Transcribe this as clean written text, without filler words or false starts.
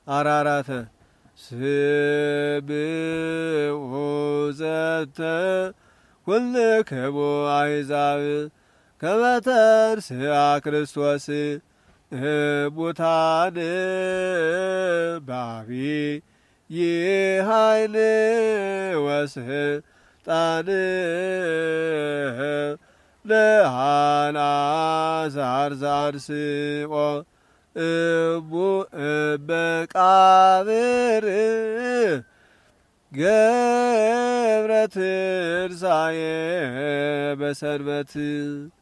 አራራተ ስብኡ ዘተ ኩልክሙ አሕዛብ ከመ ተንሥአ ክርስቶስ እሙታን በዐቢይ ኃይል ወሥልጣን ለአልዓዛር ዘአንሥኦ እምመቃብር ገብረ ትንሣኤ በሰንበት